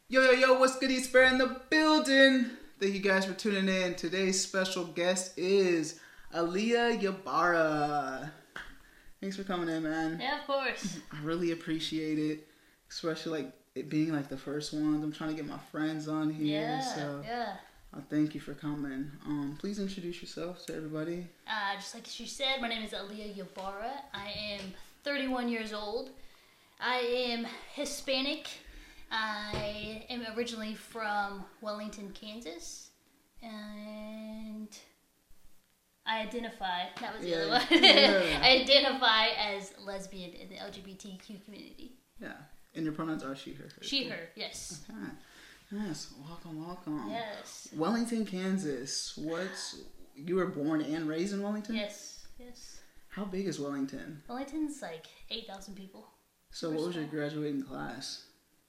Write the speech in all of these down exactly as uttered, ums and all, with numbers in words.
Yo, yo, yo, what's good? East Bear in the building. Thank you guys for tuning in. Today's special guest is Aaliyah Ybarra. Thanks for coming in, man. Yeah, of course. I really appreciate it, especially like it being like the first one. I'm trying to get my friends on here, Yeah, so yeah. I thank you for coming. Um, please introduce yourself to everybody. Uh, just like she said, my name is Aaliyah Ybarra. I am thirty-one years old. I am Hispanic. I am originally from Wellington, Kansas, and I identify, that was the Yeah, other one, yeah. I identify as lesbian in the L G B T Q community. Yeah, and your pronouns are she, her. her She, her, yes. Okay. Yes, welcome, welcome. Yes. Wellington, Kansas. What's you were born and raised in Wellington? Yes, yes. How big is Wellington? Wellington's like eight thousand people. So what was your graduating class?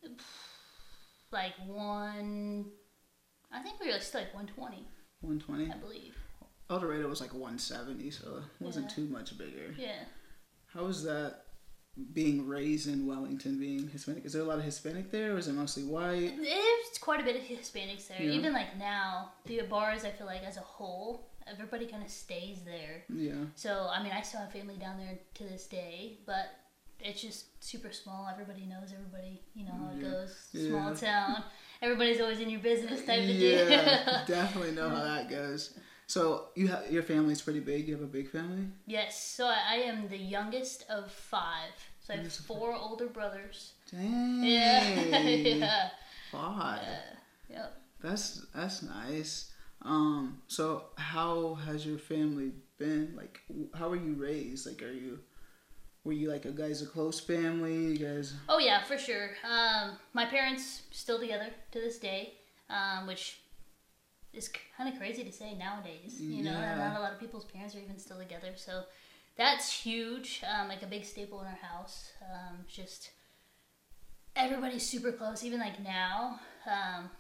Like one, I think we were still like one twenty, one twenty? I believe. El Dorado was like one seventy, so it wasn't Yeah. too much bigger. Yeah. How was that being raised in Wellington, being Hispanic? Is there a lot of Hispanic there, or is it mostly white? There's quite a bit of Hispanics there. Yeah. Even like now, the bars, I feel like as a whole, everybody kind of stays there. Yeah. So, I mean, I still have family down there to this day, but it's just super small. Everybody knows everybody. You know how it Yeah. goes. Yeah. Small town. Everybody's always in your business type of Yeah, deal. definitely know how that goes. So you have your family's pretty big. You have a big family. Yes, so I, I am the youngest of five. So I have Youngest of four older brothers. Dang. Yeah. yeah. Five. Yeah. Yep. That's that's nice. Um. So how has your family been? Like, how were you raised? Like, are you were you like a guys a close family? You guys. Oh yeah, for sure. Um, my parents still together to this day, um, which is kind of crazy to say nowadays. You know, Yeah. not a lot of people's parents are even still together. So that's huge. Um, like a big staple in our house. Um, just everybody's super close. Even like now, um,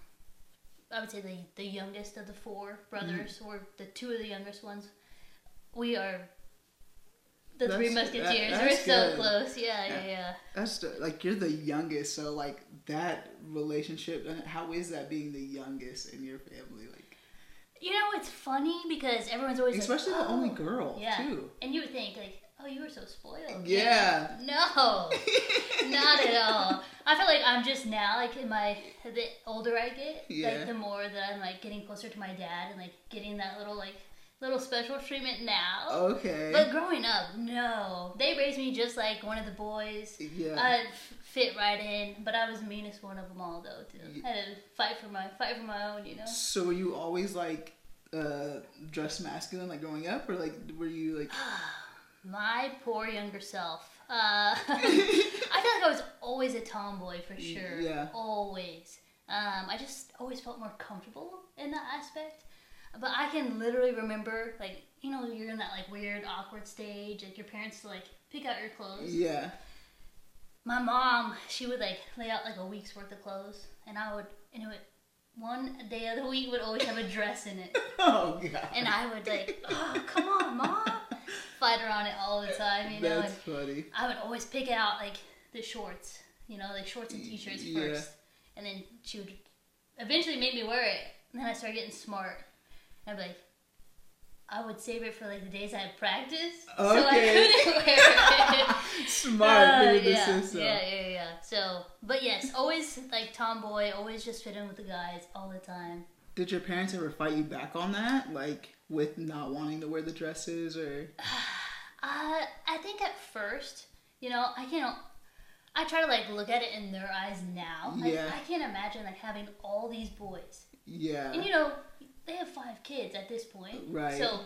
I would say the the youngest of the four brothers, Mm-hmm. or the two of the youngest ones, we are the That's- Three that- Musketeers. that's We're so good. close. Yeah, yeah, yeah. That's the, like you're the youngest, so like that relationship. How is that being the youngest in your family? Like, You know, it's funny because everyone's always especially like, the only "Oh." girl Yeah. too. And you would think, like, oh, you were so spoiled. Yeah. No, not at all. I feel like I'm just now, like, in my, the older I get, Yeah. like, the more that I'm, like, getting closer to my dad and, like, getting that little, like, little special treatment now. Okay. But growing up, no. They raised me just like one of the boys. Yeah. I fit right in, but I was the meanest one of them all, though, too. I had to fight for my, fight for my own, you know? So were you always like uh dressed masculine, like growing up, or like were you like? My poor younger self. Uh, I feel like I was always a tomboy for sure. Yeah. Always. Um, I just always felt more comfortable in that aspect. But I can literally remember, like, you know, you're in that, like, weird, awkward stage. Like, your parents, like, pick out your clothes. Yeah. My mom, she would, like, lay out, like, a week's worth of clothes. And I would, and it would, one day of the week would always have a dress in it. Oh god. And I would, like, oh, come on, Mom. Fight around it all the time, you know. That's and funny. I would always pick out, like, the shorts, you know, like shorts and t-shirts Yeah. first. And then she would eventually make me wear it. And then I started getting smart. I'd be like, I would save it for, like, the days I had practice. So I Okay. couldn't wear it. Smart, Uh, figured the yeah, system. yeah, yeah, yeah. So, but yes, always, like, tomboy, always just fit in with the guys all the time. Did your parents ever fight you back on that, like with not wanting to wear the dresses, or? Uh, I think at first, you know, I can't. I try to like look at it in their eyes now. Like, Yeah. I can't imagine like having all these boys, Yeah. and you know, they have five kids at this point, Right. So,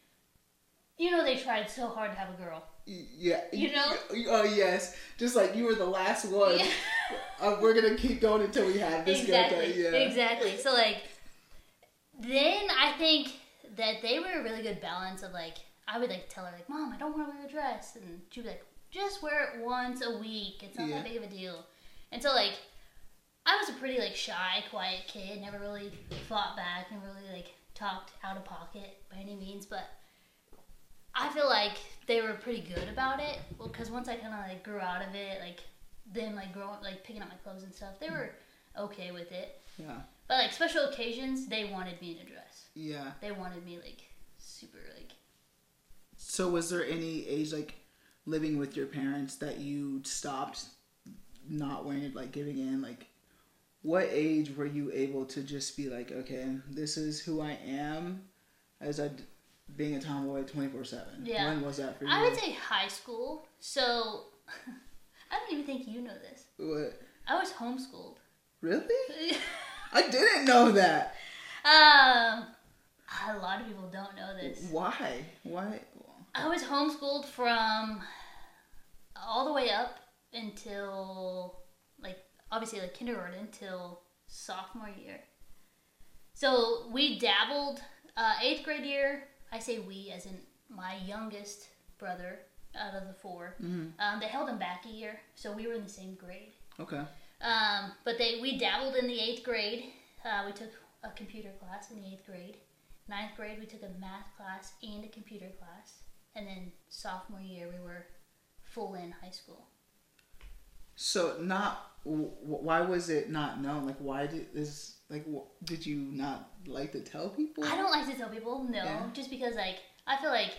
you know, they tried so hard to have a girl. Yeah. You know? Oh yes. Just like you were the last one. Yeah. Uh, we're gonna keep going until we have this Exactly. guy. Yeah. Exactly. So like, then I think that they were a really good balance of like, I would like tell her like, Mom, I don't want to wear a dress, and she'd be like, just wear it once a week. It's not Yeah. that big of a deal. And so like, I was a pretty like shy, quiet kid. Never really fought back. Never really like talked out of pocket by any means. But I feel like they were pretty good about it. Well, because once I kind of like grew out of it, like them like growing, like picking up my clothes and stuff, they were okay with it. Yeah. But like special occasions, they wanted me in a dress. Yeah. They wanted me like super like. So was there any age like living with your parents that you stopped not wearing it, like giving in? Like, what age were you able to just be like, okay, this is who I am as a being a tomboy twenty-four seven? Yeah. When was that for you? I would say high school. So I don't even think you know this. What? I was homeschooled. Really? I didn't know that. Um, a lot of people don't know this. Why? Why? I was homeschooled from all the way up until, like, obviously, like, kindergarten until sophomore year. So we dabbled, uh, eighth grade year, I say we as in my youngest brother out of the four. Mm-hmm. Um, they held him back a year, so we were in the same grade. Okay. Um, but they we dabbled in the eighth grade. Uh, we took a computer class in the eighth grade. Ninth grade, we took a math class and a computer class. And then sophomore year, we were full in high school. So not, w- why was it not known? Like, why did this, like, w- did you not like to tell people? I don't like to tell people, no. Yeah. Just because, like, I feel like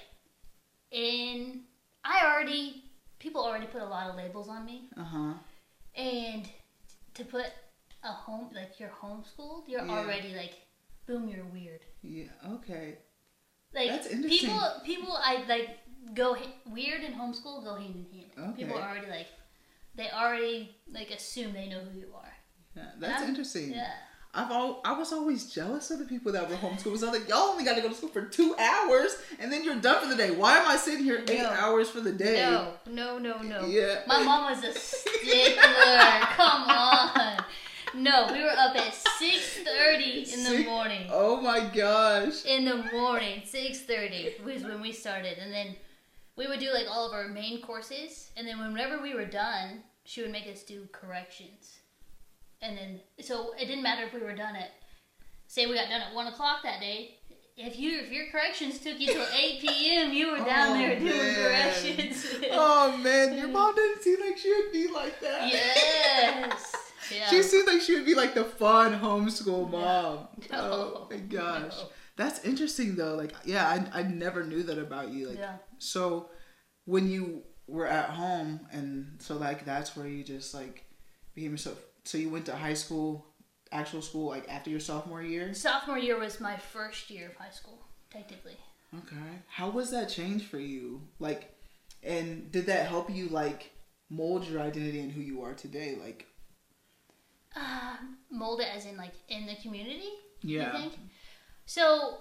in, I already, people already put a lot of labels on me. Uh-huh. And to put a home, like, you're homeschooled, you're Yeah. already, like, boom, you're weird. Yeah, okay. Like, That's interesting. people, people, I like go weird and homeschool go hand in hand. Okay. People are already like, they already like assume they know who you are. Yeah, that's Yeah. interesting. Yeah. I've all, I was always jealous of the people that were homeschooled. I was like, y'all only got to go to school for two hours and then you're done for the day. Why am I sitting here eight No. hours for the day? No, no, no, no. Yeah. My mom was a stickler. Come on. No, we were up at six thirty in the Six- morning. Oh my gosh. In the morning, six thirty was when we started, and then we would do like all of our main courses, and then whenever we were done, she would make us do corrections, and then so it didn't matter if we were done at, say we got done at one o'clock that day. If you if your corrections took you till eight p.m., you were down Oh, there doing man. corrections. Oh man, your mom didn't seem like she would be like that. Yes. Yeah. She seemed like she would be like the fun homeschool mom. No. Oh my gosh. No. That's interesting though. Like, yeah, I, I never knew that about you. Like, Yeah. so when you were at home and so like that's where you just like became yourself. So you went to high school, actual school, like after your sophomore year? Sophomore year was my first year of high school, technically. Okay. How was that change for you? Like, and did that help you like mold your identity and who you are today? Like, Uh, mold it as in like in the community? yeah. You think? So,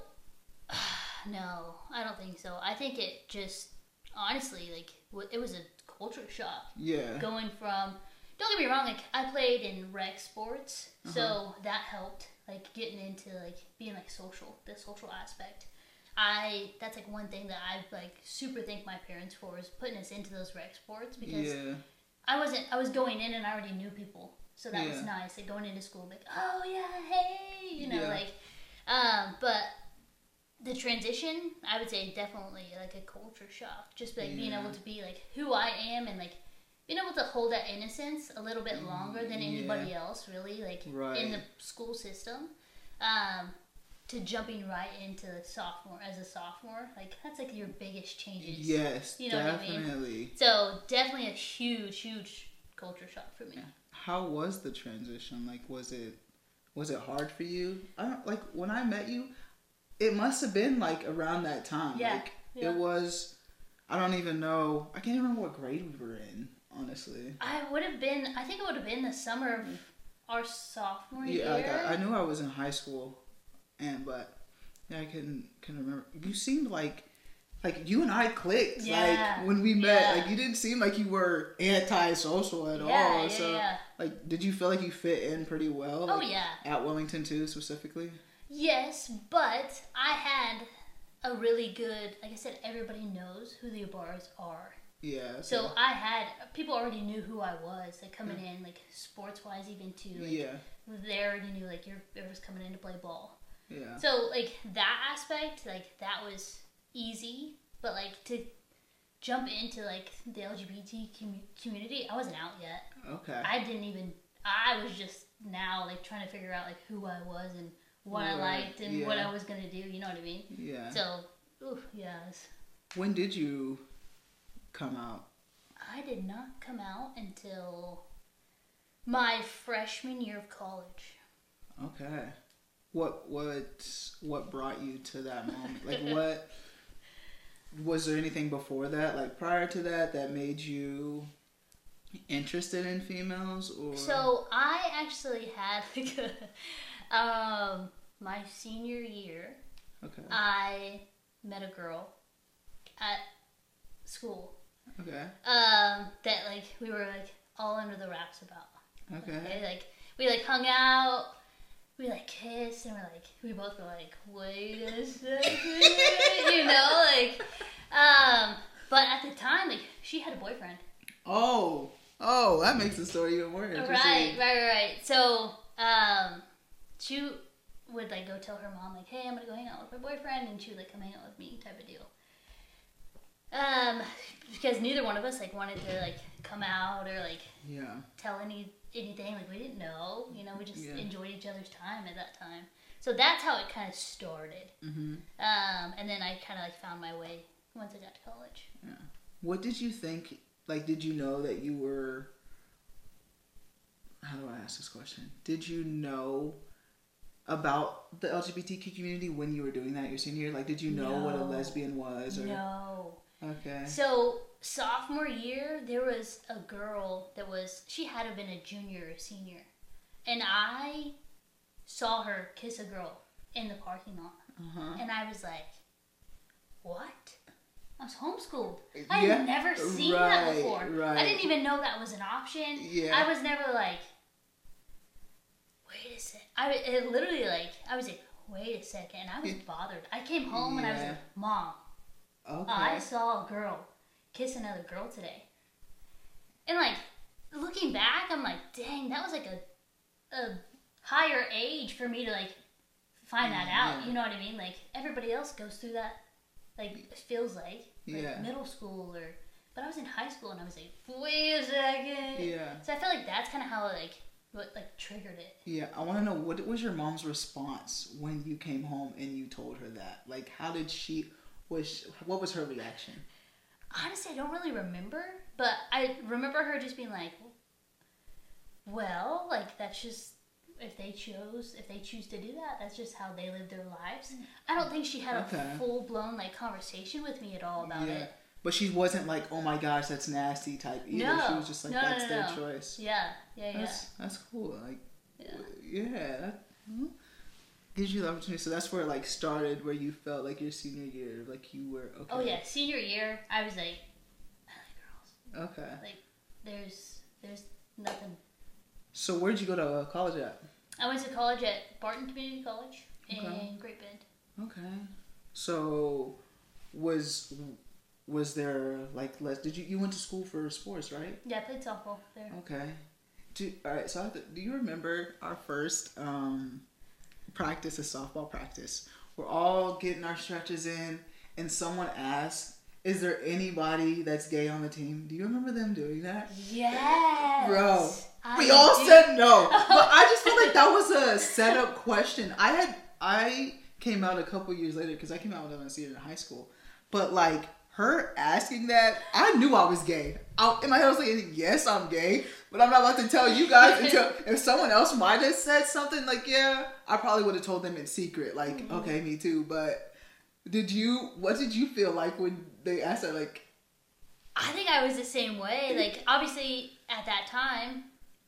no, I don't think so. I think it just, honestly, like, w- it was a culture shock. Yeah. Going from, don't get me wrong, like, I played in rec sports, Uh-huh. so that helped, like, getting into, like, being, like, social, the social aspect. I, that's, like, one thing that I, like, super thank my parents for is putting us into those rec sports because Yeah. I wasn't, I was going in and I already knew people. So that was Yeah. nice. Like going into school, like, oh yeah, hey, you know, Yeah. like, um, but the transition, I would say definitely like a culture shock. Just like being Yeah. able to be like who I am and like being able to hold that innocence a little bit longer than anybody Yeah. else, really, like Right. in the school system. Um, to jumping right into sophomore as a sophomore, like that's like your biggest changes. Yes, You know what I mean? definitely. So definitely a huge, huge culture shock for me. How was the transition? Like, was it was it hard for you? I don't like when I met you. It must have been like around that time. Yeah, Like yeah. it was. I don't even know. I can't even remember what grade we were in. Honestly. I would have been, I think it would have been the summer of our sophomore Yeah, year. like I, I knew I was in high school, and but yeah, I couldn't couldn't remember. You seemed like. Like, you and I clicked, Yeah, like, when we met. yeah. Like, you didn't seem like you were anti-social at Yeah, all. yeah, so, yeah. like, did you feel like you fit in pretty well? Oh, like, yeah. At Wellington, too, specifically? Yes, but I had a really good, like I said, everybody knows who the Ibarras are. Yeah. So I had, people already knew who I was, like coming in, like sports-wise even too. Like, yeah. they already knew, like, you're, you're just coming in to play ball. Yeah. So, like, that aspect, like, that was easy, but, like, to jump into, like, the L G B T com- community, I wasn't out yet. Okay. I didn't even, I was just now, like trying to figure out like who I was and what right. I liked and yeah. what I was gonna do. You know what I mean? Yeah. So, ooh, yeah. It's, when did you come out? I did not come out until my freshman year of college. Okay. What what what brought you to that moment? Like what was there anything before that, like prior to that, that made you interested in females? Or so I actually had like a, um my senior year. Okay. I met a girl at school. Okay. Um, that like we were like all under the wraps about. Okay. Okay, like we like hung out, we like kissed, and we're like we both were like, wait a second, you know, like, um, but at the time, like she had a boyfriend. Oh, oh, that makes the story even more interesting. Right, right, right, right. So, um, she would like go tell her mom like, hey, I'm gonna go hang out with my boyfriend, and she would like come hang out with me, type of deal. Um, because neither one of us like wanted to like come out or like yeah tell any anything. Like we didn't know, you know, we just yeah. enjoyed each other's time at that time. So that's how it kind of started. Mm-hmm. Um, and then I kind of like found my way once I got to college. Yeah. What did you think? Like, did you know that you were? How do I ask this question? Did you know about the L G B T Q community when you were doing that your senior year? Like, did you know no. what a lesbian was? Or? No. Okay. So sophomore year, there was a girl that was, she had to have been a junior or senior. And I saw her kiss a girl in the parking lot. Uh-huh. And I was like, what? I was homeschooled. I yeah. had never seen right, that before. Right. I didn't even know that was an option. Yeah. I was never like, wait a second. I it literally like, I was like, wait a second. And I was bothered. I came home yeah. and I was like, Mom, okay. I saw a girl kiss another girl today. And like, looking back, I'm like, dang, that was like a, a higher age for me to like find that out. Yeah. You know what I mean? Like, everybody else goes through that, like, it feels like, like yeah. middle school or, but I was in high school and I was like, wait a second. Yeah. So I felt like that's kind of how like, what like triggered it. Yeah, I want to know, what was your mom's response when you came home and you told her that? Like, how did she, was she, what was her reaction? Honestly, I don't really remember, but I remember her just being like, well, like, that's just, if they chose, if they choose to do that, that's just how they live their lives. I don't think she had okay. a full-blown, like, conversation with me at all about yeah. it. But she wasn't like, oh my gosh, that's nasty type either. No. She was just like, no, that's no, their no. choice. Yeah, yeah, yeah. That's, that's cool. Like, yeah, yeah that hmm, gives you the opportunity. So that's where it like started, where you felt like your senior year, like you were, okay. Oh yeah, senior year, I was like, I like girls. Okay. Like, there's, there's nothing. So where'd you go to uh, college at? I went to college at Barton Community College in Okay. Great Bend. Okay. So was was there like less? Did you you went to school for sports, right? Yeah, I played softball there. Okay. Do, all right. So I have to, do you remember our first um, practice, a softball practice? We're all getting our stretches in, and someone asked, "Is there anybody that's gay on the team?" Do you remember them doing that? Yes, bro. I We all do. said no, but I just feel like that was a setup question. I had I came out a couple years later because I came out when I was a senior in high school, but like her asking that, I knew I was gay. I, in my head I was like, yes, I'm gay, but I'm not about to tell you guys until if someone else might have said something like, yeah, I probably would have told them in secret, like, mm-hmm. okay, me too. But did you? What did you feel like when they asked that? Like, I think I was the same way. Like, obviously at that time,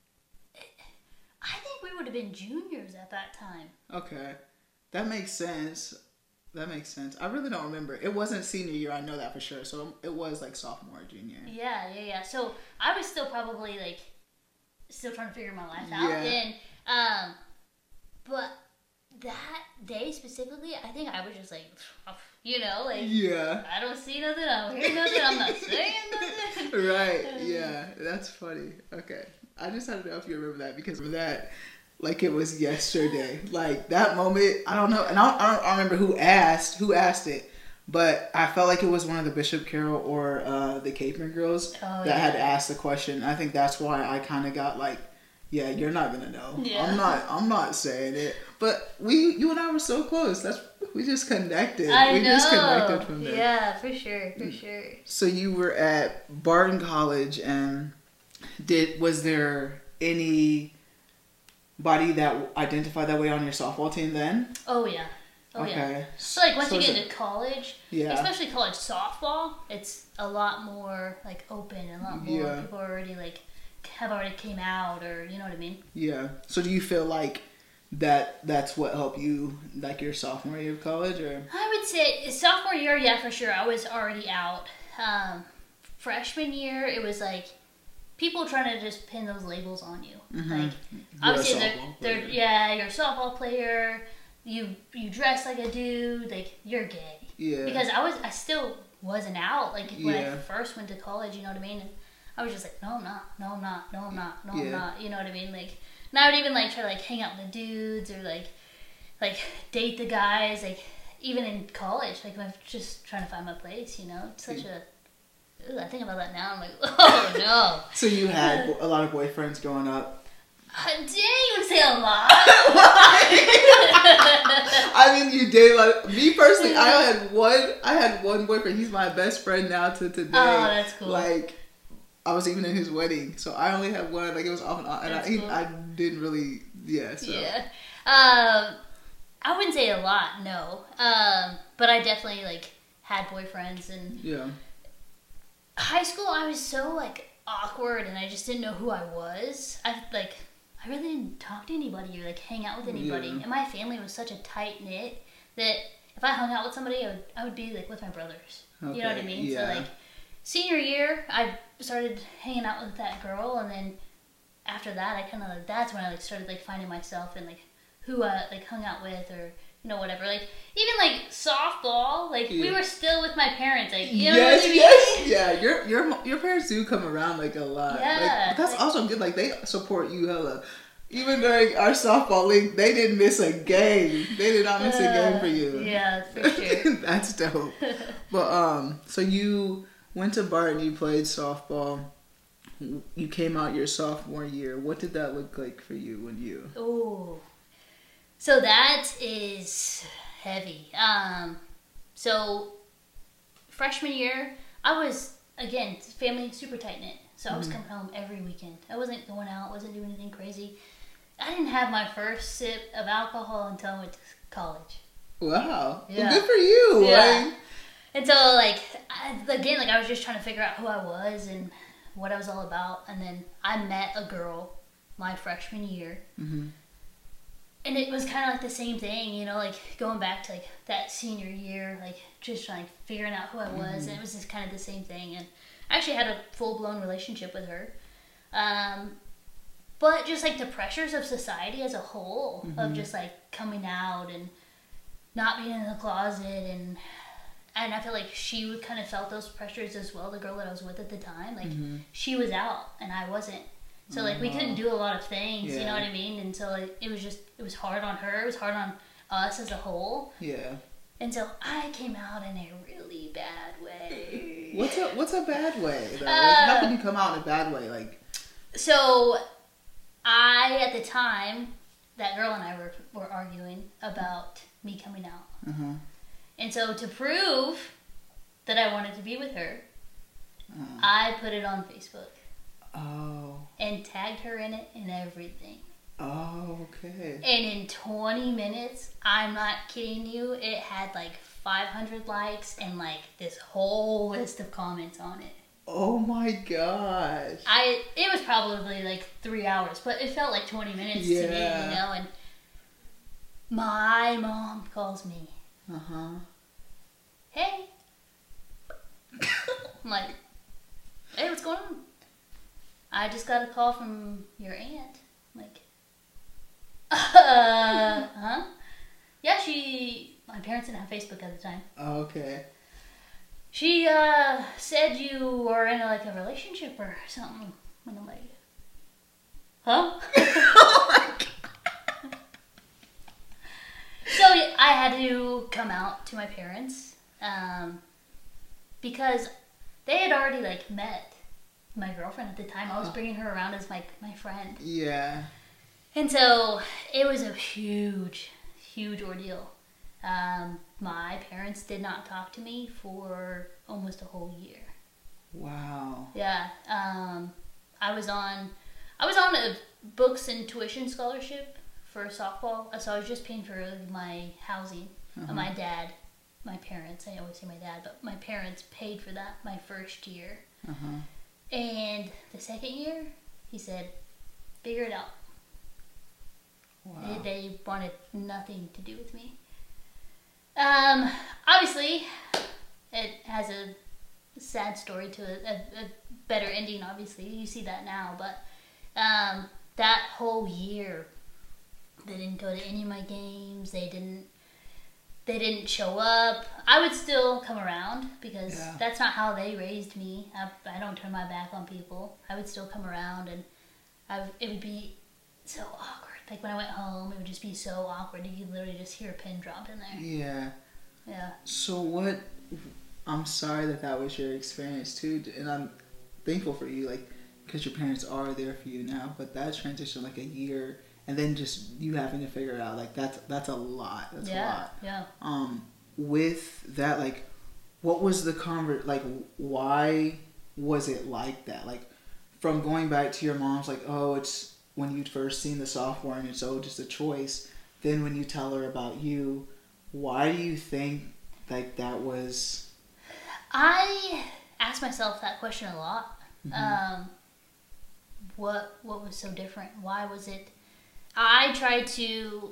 I think we would have been juniors at that time. Okay. That makes sense. That makes sense. I really don't remember. It wasn't senior year, I know that for sure. So it was like sophomore, junior. Yeah, yeah, yeah. So I was still probably like, still trying to figure my life out. Yeah. And, um, but that day specifically, I think I was just like, you know, like, yeah. I don't see nothing, I don't hear nothing, I'm not saying nothing. Right, yeah. That's funny. Okay. I just had to know if you remember that because of that. Like it was yesterday. Like that moment, I don't know. And I don't, I don't I remember who asked, who asked it. But I felt like it was one of the Bishop Carroll or uh, the Capeman girls oh, that yeah. had asked the question. I think that's why I kind of got like, Yeah, you're not gonna know. Yeah. I'm not. I'm not saying it. But we, you and I were so close. That's we just connected. I we know. just connected from there. Yeah, for sure, for sure. So you were at Barton College, and did was there anybody that identified that way on your softball team then? Oh yeah. Oh okay. yeah. So like once So you is get it- into college, Yeah. especially college softball, it's a lot more like open and a lot more Yeah. people already like have already came out, or you know what I mean. Yeah. So do you feel like that that's what helped you like your sophomore year of college, or? I would say sophomore year, yeah, for sure. I was already out. Um, freshman year, it was like people trying to just pin those labels on you. Mhm. Like You're a obviously they're, softball they're player. yeah, you're a softball player. You you dress like a dude. Like you're gay. Yeah. Because I was I still wasn't out. Like when Yeah. I first went to college, you know what I mean. And I was just like, no, I'm not. No, I'm not. No, I'm not. No, I'm Yeah. not. You know what I mean? Like, and I would even like try to like hang out with the dudes or like like date the guys. Like even in college, like I'm just trying to find my place. You know, it's such a. Ooh, I think about that now. I'm like, oh no. So you had a lot of boyfriends growing up. Uh, Dang, you would say a lot. I mean, you did. Like me personally, I had one. I had one boyfriend. He's my best friend now to today. Oh, that's cool. Like, I was even in his wedding, so I only had one. Like it was off and on, and I, That's he, cool. I didn't really. Yeah. So. Yeah. Um, I wouldn't say a lot, no. Um, but I definitely like had boyfriends, and Yeah. high school I was so like awkward, and I just didn't know who I was. I like I really didn't talk to anybody or like hang out with anybody. Yeah. And my family was such a tight knit that if I hung out with somebody, I would I would be like with my brothers. You know what I Okay, mean? yeah. So like senior year, I started hanging out with that girl, and then after that, I kind of like, that's when I like started like finding myself and like who I like hung out with, or you know whatever. Like even like softball, like we Yeah. were still with my parents. Like you know Yes, what I mean? yes, yeah. Your your your parents do come around like a lot. Yeah, like, but that's like- also good. Like they support you hella. Even during our softball league, they didn't miss a game. They did not miss a game for you. Yeah, for sure. That's dope. But um, so you went to Barton. You played softball. You came out your sophomore year. What did that look like for you when you? Ooh. So that is heavy. Um, so freshman year, I was again family super tight knit. So I was coming home every weekend. I wasn't going out. Wasn't doing anything crazy. I didn't have my first sip of alcohol until I went to college. Wow. Yeah. Well, good for you. Yeah. Like, And so, like, I, again, like I was just trying to figure out who I was and what I was all about. And then I met a girl my freshman year. Mhm. And it was kind of like the same thing, you know, like going back to like that senior year, like just trying figuring out who I was. And it was just kind of the same thing. And I actually had a full blown relationship with her. Um, but just like the pressures of society as a whole, of just like coming out and not being in the closet, and and I feel like she would kind of felt those pressures as well. The girl that I was with at the time, like she was out and I wasn't, so like we couldn't do a lot of things. You Yeah. know what I mean? And so like, it was just it was hard on her. It was hard on us as a whole. Yeah. And so I came out in a really bad way. What's a what's a bad way? Though? Like, Uh, how can you come out in a bad way? Like, So I at the time, that girl and I were were arguing about me coming out. uh-huh. And so to prove that I wanted to be with her, Uh, I put it on Facebook oh. and tagged her in it and everything. Oh, okay. And in twenty minutes, I'm not kidding you, it had like five hundred likes and like this whole list of comments on it. Oh my gosh. I it was probably like three hours, but it felt like twenty minutes to me, Yeah. you know. And my mom calls me, Uh huh. "Hey," I'm like, "Hey, what's going on?" "I just got a call from your aunt." I'm like, uh, huh? Yeah, she. My parents didn't have Facebook at the time. Oh, okay. She uh said you were in like a relationship or something, and I'm like, huh? Oh my god. So I had to come out to my parents, um, because they had already like met my girlfriend at the time. I was bringing her around as my my friend. Yeah. And so it was a huge, huge ordeal. Um, my parents did not talk to me for almost a whole year. Wow. Yeah. Um, I was on, I was on a books and tuition scholarship for softball. So I was just paying for my housing. Uh-huh. Uh, my dad, my parents, I always say my dad, but my parents paid for that my first year. Uh-huh. And the second year, he said, figure it out. Wow. They, they wanted nothing to do with me. Um, obviously, it has a sad story to it, a, a better ending, obviously. You see that now, but um, that whole year, they didn't go to any of my games. They didn't They didn't show up. I would still come around because Yeah. that's not how they raised me. I, I don't turn my back on people. I would still come around, and I, it would be so awkward. Like when I went home, it would just be so awkward. You could literally just hear a pin drop in there. Yeah. Yeah. So what? I'm sorry that that was your experience too, and I'm thankful for you, like, because your parents are there for you now. But that transition, like a year, and then just you having to figure it out, like that's that's a lot. That's yeah. a lot. Yeah. Um, with that, like, what was the convert? Like, why was it like that? Like, from going back to your mom's, like, oh, it's when you'd first seen the sophomore and it's oh just a choice. Then when you tell her about you, why do you think like that was? I ask myself that question a lot. Mm-hmm. Um, what what was so different? Why was it? I tried to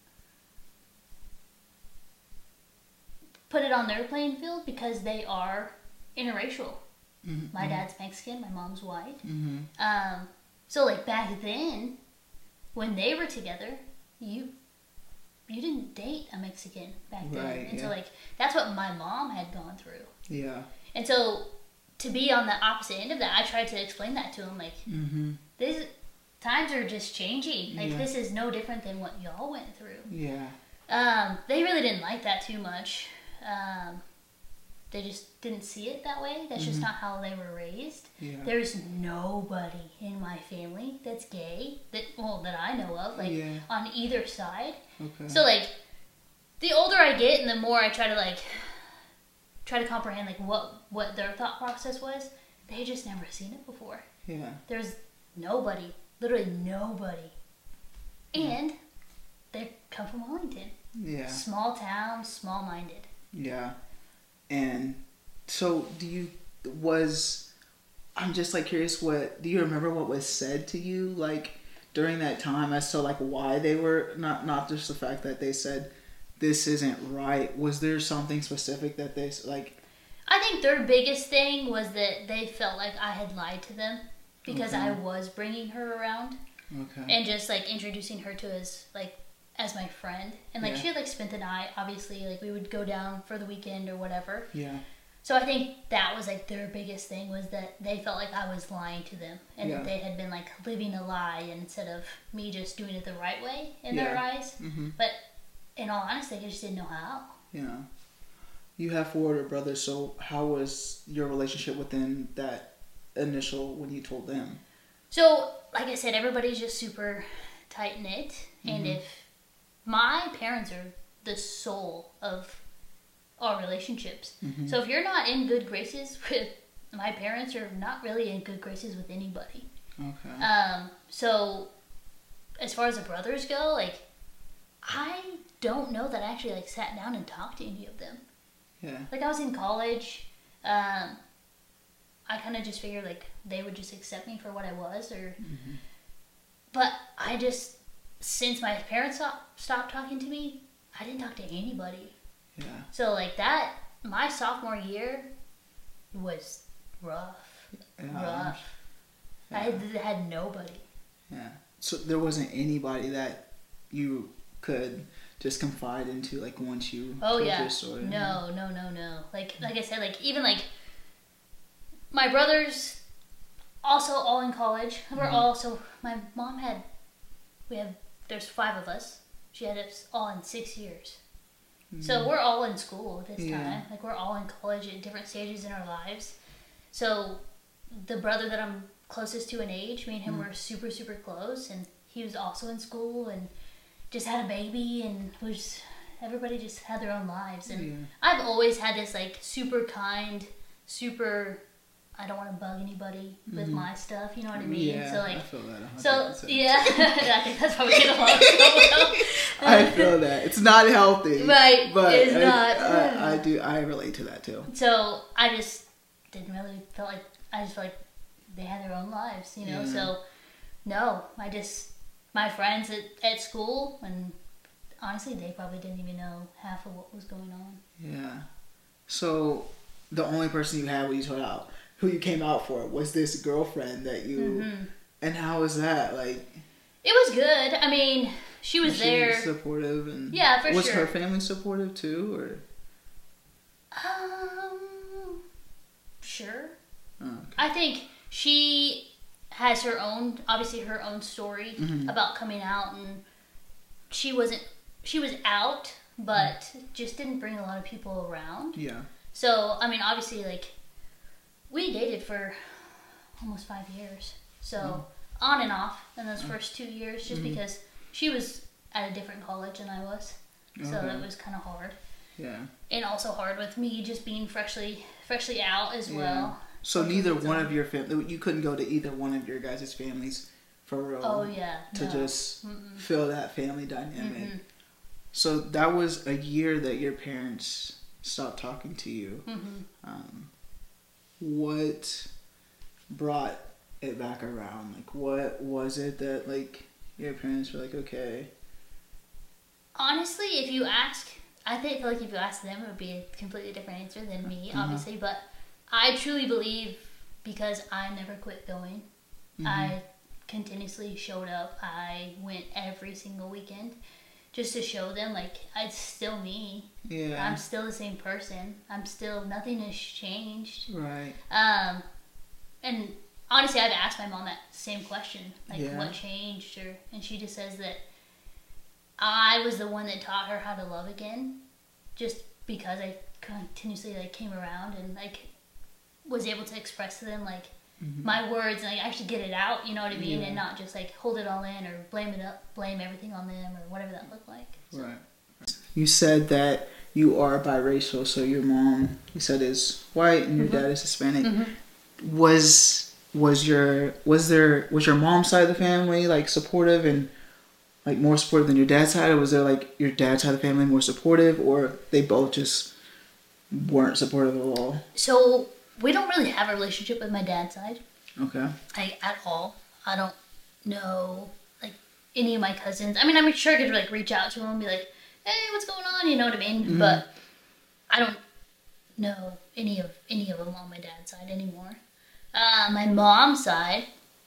put it on their playing field because they are interracial. Mm-hmm. My dad's Mexican, my mom's white. Mm-hmm. Um, so like back then, when they were together, you you didn't date a Mexican back then, Right, and yeah. so like that's what my mom had gone through. Yeah. And so to be on the opposite end of that, I tried to explain that to him, like Mm-hmm. this times are just changing. Like Yeah. this is no different than what y'all went through. Yeah. Um, they really didn't like that too much. Um, they just didn't see it that way. That's just Mhm. not how they were raised. Yeah. There's nobody in my family that's gay that well that I know of, like Yeah. on either side. Okay. So like the older I get and the more I try to like try to comprehend like what what their thought process was, they just never seen it before. Yeah. There's nobody, literally nobody. And they come from Wellington. Yeah. Small town, small minded. Yeah. And so do you was I'm just like curious what do you remember what was said to you like during that time as to like why they were not not just the fact that they said this isn't right. Was there something specific that they s- like I think their biggest thing was that they felt like I had lied to them because Okay. I was bringing her around okay. and just like introducing her to as like as my friend, and like Yeah. she had like spent the night, obviously, like we would go down for the weekend or whatever. Yeah. So I think that was like their biggest thing was that they felt like I was lying to them and Yeah. that they had been like living a lie instead of me just doing it the right way in their Yeah. eyes. Mm-hmm. But in all honesty, they just didn't know how. Yeah. You have four older brothers, so how was your relationship with them that initial when you told them? So, like I said, everybody's just super tight knit, and Mhm. if my parents are the soul of our relationships, Mm-hmm. so if you're not in good graces with my parents, you're not really in good graces with anybody. Okay. Um, so as far as the brothers go, like I don't know that I actually like sat down and talked to any of them. Yeah. Like I was in college, um, I kind of just figured like they would just accept me for what I was, or. Mm-hmm. But I just, since my parents stopped, stopped talking to me, I didn't talk to anybody. Yeah. So like that, my sophomore year was rough, Yeah. rough. Yeah. I had, had nobody. Yeah. So there wasn't anybody that you could just confide into, like once you Oh told yeah, your story. no, no, no, no. Like like I said, like even like my brothers, also all in college. We're Mhm. all so my mom had, we have there's five of us. She had us all in six years. So we're all in school this Yeah. time. Like we're all in college at different stages in our lives. So the brother that I'm closest to in age, me and him Mm. were super, super close, and he was also in school and just had a baby, and was everybody just had their own lives. And Yeah. I've always had this like super kind, super, I don't want to bug anybody with Mhm. my stuff, you know what I mean? Yeah, so like I feel that one hundred so percent. yeah, I think that's probably gonna help so well. I feel that. It's not healthy. Right, But it's I, not. I, I do. I relate to that too. So I just didn't really feel like I just felt like they had their own lives, you know. Yeah. So no, I just my friends at, at school, and honestly, they probably didn't even know half of what was going on. Yeah. So the only person you had when you told out, who you came out for, was this girlfriend that you. Mm-hmm. And how was that? Like, It was good. I mean, she was, was there. she supportive and Yeah, for was sure. her family supportive too, or? Um, sure. Oh, okay. I think she has her own, obviously her own story Mhm. about coming out, and she wasn't, she was out, but just didn't bring a lot of people around. Yeah. So, I mean, obviously, like, we dated for almost five years. So, Mm. on and off in those first two years, just Mhm. because she was at a different college than I was. So, Okay. that was kind of hard. Yeah. And also hard with me just being freshly freshly out as Yeah. well. So Something neither that's one on- of your family, you couldn't go to either one of your guys' families for real. Oh, yeah. To no. just Mm-mm. feel that family dynamic. Mhm. So that was a year that your parents stopped talking to you. Mhm. Um, what brought it back around? Like, what was it that, like, your parents were like, okay. Honestly, if you ask, I think feel like if you ask them, it would be a completely different answer than me, Uh-huh. obviously. But I truly believe because I never quit going. Mhm. I continuously showed up. I went every single weekend just to show them, like, it's still me. Yeah. I'm still the same person. I'm still, nothing has changed. Right. Um, and honestly, I've asked my mom that same question, like, Yeah. what changed, or, and she just says that I was the one that taught her how to love again, just because I continuously like came around and like was able to express to them like Mhm. my words and like actually get it out, you know what I mean, Yeah. and not just like hold it all in or blame it up, blame everything on them or whatever that looked like. So, Right. You said that you are biracial, so your mom, you said, is white and your Mhm. dad is Hispanic. Mhm. Was was your was there was your mom's side of the family like supportive and like more supportive than your dad's side, or was there like your dad's side of the family more supportive, or they both just weren't supportive at all? So we don't really have a relationship with my dad's side. Okay. Like at all. I don't know like any of my cousins. I mean, I'm sure I could like reach out to them and be like, "Hey, what's going on?" You know what I mean? Mhm. But I don't know any of any of them on my dad's side anymore. Uh, my mom's side,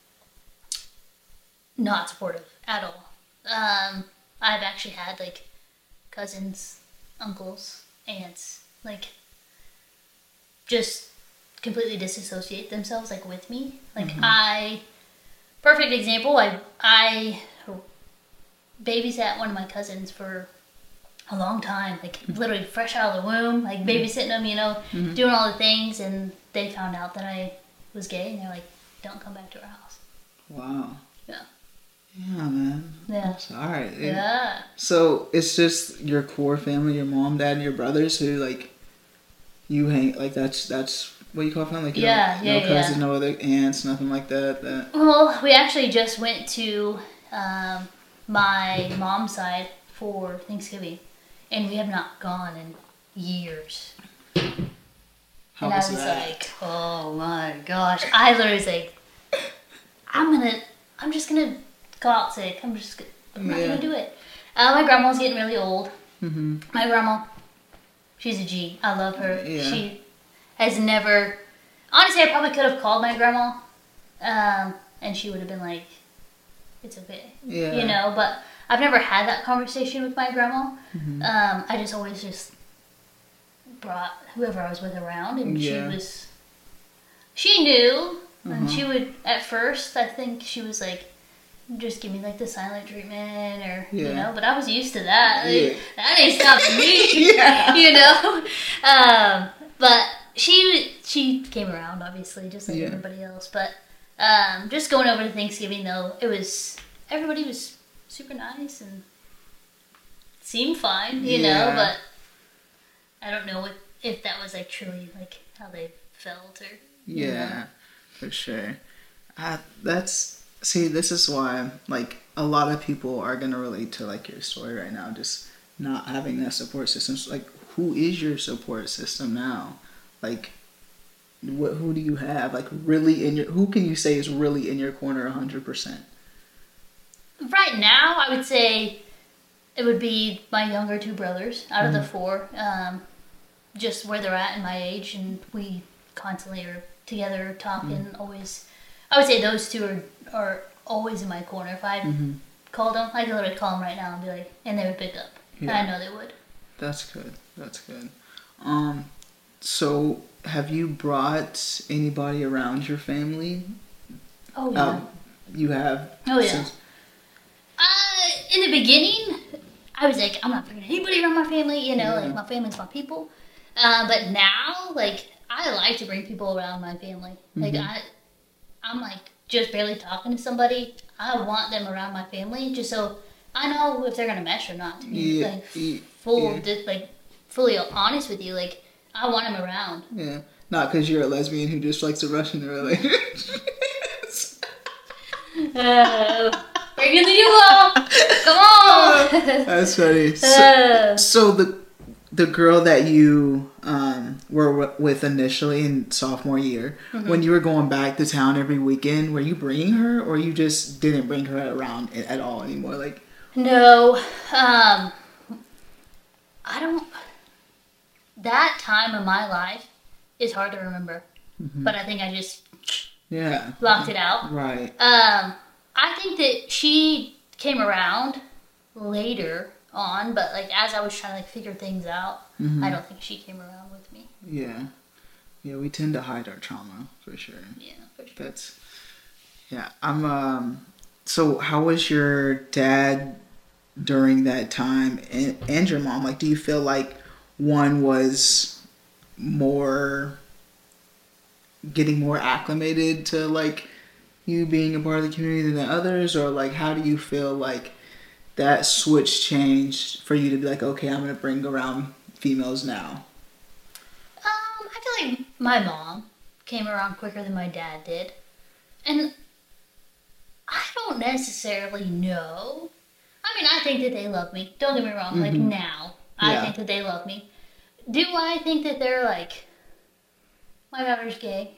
not supportive at all. Um, I've actually had like cousins, uncles, aunts, like just completely disassociate themselves like with me. Like Mhm. I, perfect example. I I babysat one of my cousins for a long time, like literally fresh out of the womb, like babysitting them, you know, Mhm. doing all the things, and they found out that I was gay, and they're like, "Don't come back to our house." Wow. Yeah. Yeah, man. Yeah. I'm sorry. And Yeah. So it's just your core family, your mom, dad, and your brothers who like you hang like that's that's what you call family. Like, you Yeah, don't- yeah, no yeah. cousins, no other aunts, nothing like that. That Well, we actually just went to um, my mom's side for Thanksgiving, and we have not gone in years. how and I was was that? like, oh my gosh. I literally was like, I'm gonna, I'm just gonna go out sick. I'm just, gonna, I'm not Yeah. gonna do it. Uh, my grandma's getting really old. Mm-hmm. My grandma, she's a G. I love her. Yeah. She has never, honestly, I probably could have called my grandma, um, and she would have been like, it's okay. Yeah. You know, but I've never had that conversation with my grandma. Mhm. Um, I just always just brought whoever I was with around, and Yeah. she was, she knew, and Uh-huh. she would, at first, I think she was like, just give me like the silent treatment, or, you Yeah. know, but I was used to that. Like, Yeah. that ain't stopping me, Yeah. you know? Um, but she she came around, obviously, just like Yeah. everybody else. But um, just going over to Thanksgiving, though, it was, everybody was super nice and seemed fine, you Yeah. know, but I don't know what, if that was like truly like how they felt or, you Yeah, know. for sure. Uh, that's see. This is why like a lot of people are gonna relate to like your story right now. Just not having that support system. So, like, who is your support system now? Like, what? Who do you have? Like, really in your? Who can you say is really in your corner a hundred percent? Right now, I would say it would be my younger two brothers out of the Mhm. four, um, just where they're at in my age, and we constantly are together talking. Always, I would say those two are are always in my corner. If I Mm-hmm. called them, I could literally call them right now and be like, and they would pick up. And Yeah. I know they would. That's good. That's good. Um, so have you brought anybody around your family? Oh yeah. Um, you have. oh yeah. since- Uh, in the beginning, I was like, I'm not bringing anybody around my family. You know, Yeah. like my family's my people. Uh, but now, like, I like to bring people around my family. Like Mhm. I, I'm like just barely talking to somebody. I want them around my family just so I know if they're gonna mesh or not. To be Yeah, like yeah, full, yeah. di- like fully honest with you. Like I want them around. Yeah, not because you're a lesbian who just likes to rush into relationships. Uh, bring in the U-Haul. Come on. That's funny. So, Uh, so the the girl that you um, were w- with initially in sophomore year, Mm-hmm. when you were going back to town every weekend, were you bringing her, or you just didn't bring her around a- at all anymore? Like, no, um, I don't. That time of my life is hard to remember, Mhm. but I think I just yeah, blocked it out. right. Um, I think that she came around later on, but like as I was trying to like figure things out, Mhm. I don't think she came around with me. Yeah, yeah. We tend to hide our trauma for sure. Yeah, for sure. That's yeah. I'm um. So how was your dad during that time, and and your mom? Like, do you feel like one was more getting more acclimated to like you being a part of the community than the others, or like how do you feel like that switch changed for you to be like, okay, I'm gonna bring around females now? Um, I feel like my mom came around quicker than my dad did. And I don't necessarily know. I mean, I think that they love me. Don't get me wrong. Like, Mhm. now, I Yeah. think that they love me. Do I think that they're like, my daughter's gay?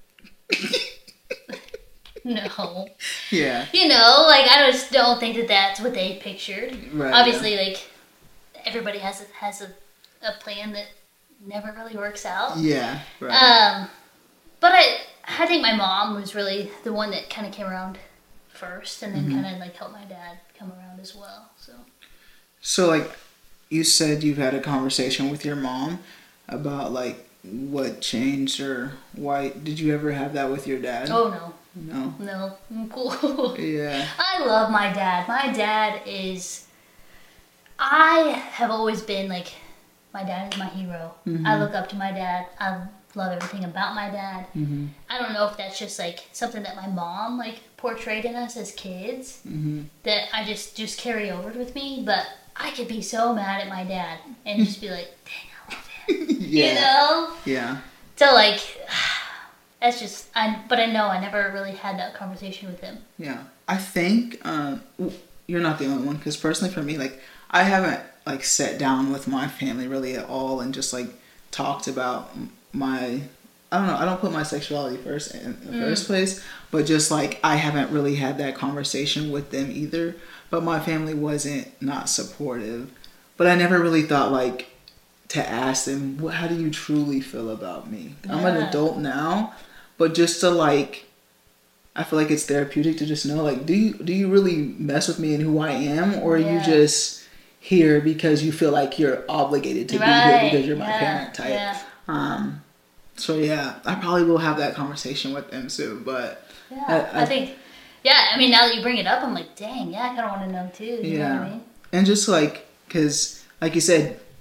No. Yeah. You know, like, I just don't think that that's what they pictured. Right. Obviously, like, everybody has a, has a, a plan that never really works out. Yeah. Right. Um, but I, I think my mom was really the one that kind of came around first, and then Mhm. kind of like helped my dad come around as well. So So, like, you said you've had a conversation with your mom about, like, what changed or why. Did you ever have that with your dad? oh no, No? no, I'm cool. Yeah. I love my dad. My dad is. I have always been like, my dad is my hero. I Mhm. look up to my dad. I love everything about my dad. Mm-hmm. I don't know if that's just like something that my mom like portrayed in us as kids. Mm-hmm. That I just just carry over with me, but I could be so mad at my dad and just be like, dang, I love him. Yeah. You know? Yeah. So like that's just I but I know I never really had that conversation with him. Yeah. I think um, w- you're not the only one, because personally for me, like, I haven't, like, sat down with my family really at all and just, like, talked about m- my, I don't know, I don't put my sexuality first in the Mm. first place, but just, like, I haven't really had that conversation with them either. But my family wasn't not supportive. But I never really thought, like, to ask them, "What- how do you truly feel about me?" I'm an Yeah. adult now, but just to, like, I feel like it's therapeutic to just know, like, do you do you really mess with me and who I am, or are you Yeah. just here because you feel like you're obligated to be Right, here because you're my yeah, parent type? yeah. Um, so yeah, I probably will have that conversation with them soon. But Yeah. I- I, I- think yeah, I mean now that you bring it up, I'm like, dang, yeah, I kinda wanna know too. You know what Yeah. I mean? and just like, because like you said,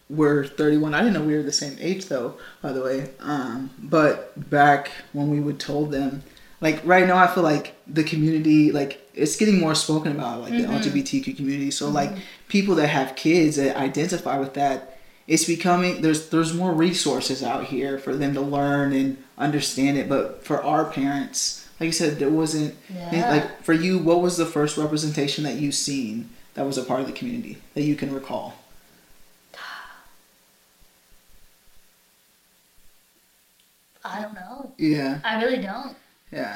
we're thirty-one. I didn't know we were the same age though, by the way. Um, but back when we would told them, like right now, I feel like the community, like it's getting more spoken about, like mm-hmm. the L G B T Q community. So mm-hmm. like people that have kids that identify with that, it's becoming there's there's more resources out here for them to learn and understand it. But for our parents, like you said, there wasn't yeah. like for you. What was the first representation that you've seen that was a part of the community that you can recall? I don't know. Yeah. I really don't. Yeah.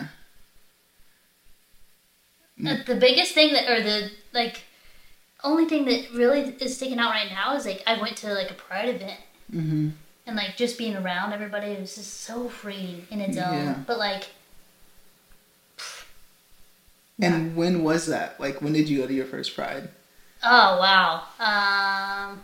Uh, the biggest thing that, or the, like, only thing that really is sticking out right now is, like, I went to, like, a Pride event. Mm-hmm. And, like, just being around everybody, it was just so free in its own. Yeah. But, like... And yeah. when was that? Like, when did you go to your first Pride? Oh, wow. Um...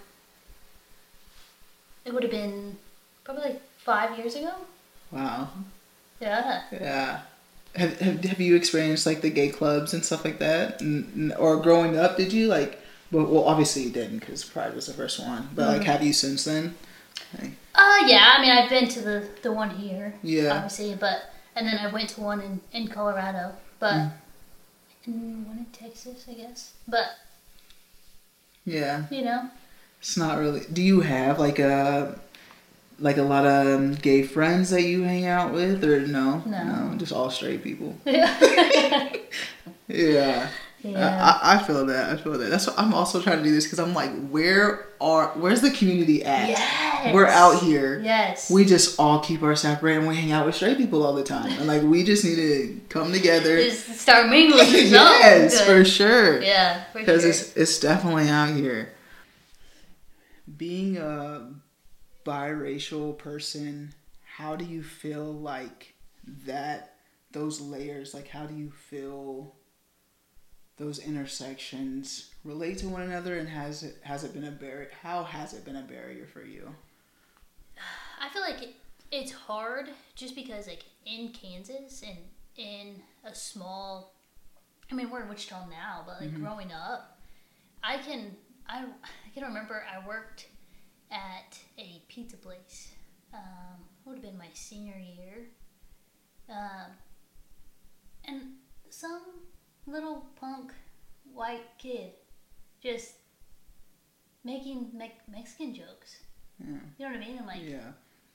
It would have been probably, like, five years ago. Wow. Yeah. Yeah. Have, have have you experienced like the gay clubs and stuff like that, and, or growing up? Did you like? Well, well obviously you didn't because Pride was the first one. But mm-hmm. like, have you since then? Like, uh yeah. I mean, I've been to the the one here. Yeah. Obviously, but and then I went to one in in Colorado, but mm. in, one in Texas, I guess. But yeah. You know. It's not really. Do you have like a like a lot of um, gay friends that you hang out with, or no? No, no just all straight people. Yeah. Yeah. Yeah. I, I feel that. I feel that. That's what I'm also trying to do this because I'm like, where are where's the community at? Yes. We're out here. Yes. We just all keep our separate and we hang out with straight people all the time. And like we just need to come together. Just start mingling. Yes, Good. for sure. Yeah, for Because sure. it's it's definitely out here. Being a biracial person, how do you feel like that those layers, like how do you feel those intersections relate to one another, and has it has it been a barrier how has it been a barrier for you? I feel like it, it's hard just because like in Kansas and in a small, I mean we're in Wichita now, but like mm-hmm. growing up, I can I, I can remember I worked at a pizza place. Um, would have been my senior year. Um, and some little punk white kid just making me- Mexican jokes. Yeah. You know what I mean? I'm like, yeah.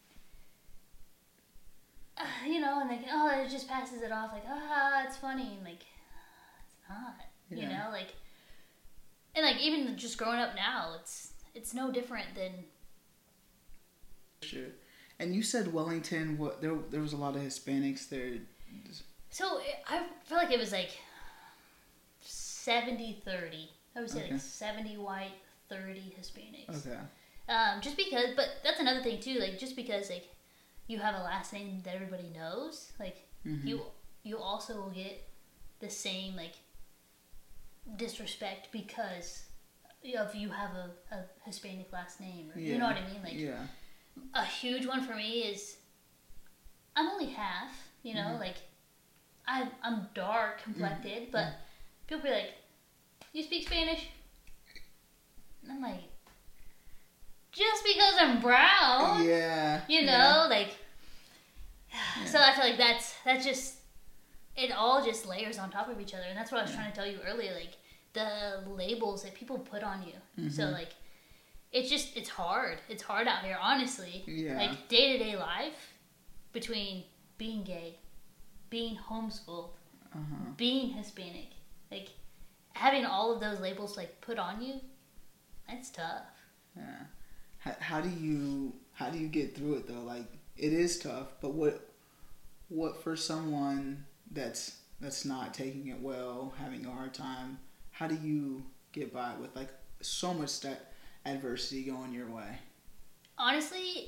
Uh, you know, and like, oh, it just passes it off like, ah, it's funny, and like, it's not. Yeah. You know, like, and like even just growing up now, it's it's no different than. Sure. And you said Wellington. What there? There was a lot of Hispanics there. So it, I feel like it was like seventy thirty. I would say okay. like seventy white, thirty Hispanics. Okay. Um, just because, but that's another thing too. Like just because like you have a last name that everybody knows, like mm-hmm. you you also will get the same like disrespect because of you have a, a Hispanic last name. Or, yeah. You know what I mean? Like yeah. A huge one for me is I'm only half. You know, mm-hmm. like I I'm dark complected, mm-hmm. but people be like, "You speak Spanish?" And I'm like, just because I'm brown, yeah, you know, yeah. like. Yeah. So I feel like that's that's just it all just layers on top of each other, and that's what I was yeah. trying to tell you earlier, like the labels that people put on you. Mm-hmm. So like, it's just it's hard. It's hard out here, honestly. Yeah. Like day to day life, between being gay, being homeschooled, uh-huh. being Hispanic, like having all of those labels like put on you, that's tough. Yeah. How, how do you how do you get through it though? Like it is tough, but what what for someone that's that's not taking it well, having a hard time, how do you get by with like so much that adversity going your way? Honestly,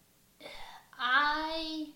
I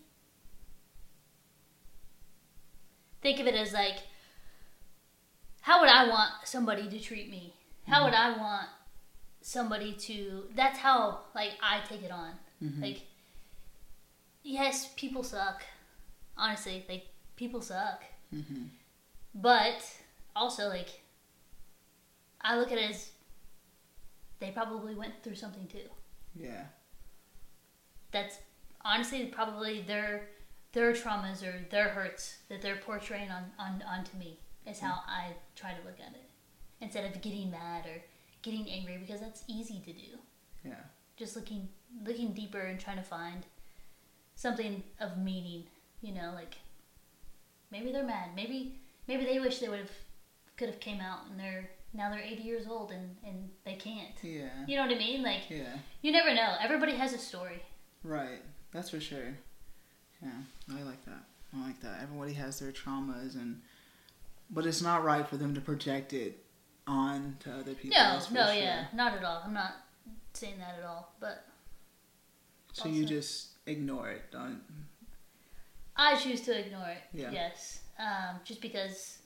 think of it as like, how would I want somebody to treat me? How mm-hmm. would I want somebody to, that's how like I take it on. Mm-hmm. Like, yes, people suck. Honestly, like people suck. Mm-hmm. But also like, I look at it as they probably went through something too. Yeah. That's honestly probably their their traumas or their hurts that they're portraying on, on onto me is how I try to look at it. Instead of getting mad or getting angry, because that's easy to do. Yeah. Just looking looking deeper and trying to find something of meaning, you know, like maybe they're mad. Maybe maybe they wish they would have could have came out and they're now they're eighty years old and, and they can't. Yeah. You know what I mean? Like, yeah. You never know. Everybody has a story. Right. That's for sure. Yeah. I like that. I like that. Everybody has their traumas, and but it's not right for them to project it on to other people. No, no, sure. yeah. Not at all. I'm not saying that at all. But So also, you just ignore it, don't I choose to ignore it. Yeah. Yes. Um, just because